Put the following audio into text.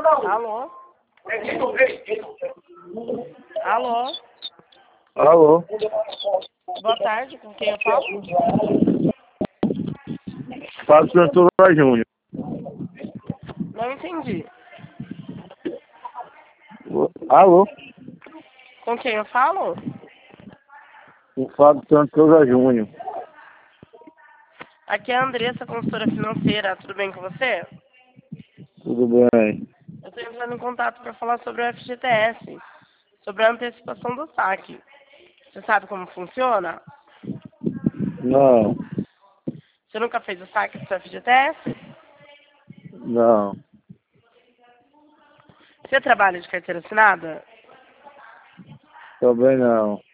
Alô? Alô? Alô? Boa tarde, com quem eu falo? Fábio Santura Júnior. Não entendi. Alô? Com quem eu falo? O Fábio Santura Júnior. Aqui é a Andressa, consultora financeira. Tudo bem com você? Tudo bem? Eu estou entrando em contato para falar sobre o FGTS, sobre a antecipação do saque. Você sabe como funciona? Não, Você nunca fez o saque do seu FGTS? não, Você trabalha de carteira assinada? também não.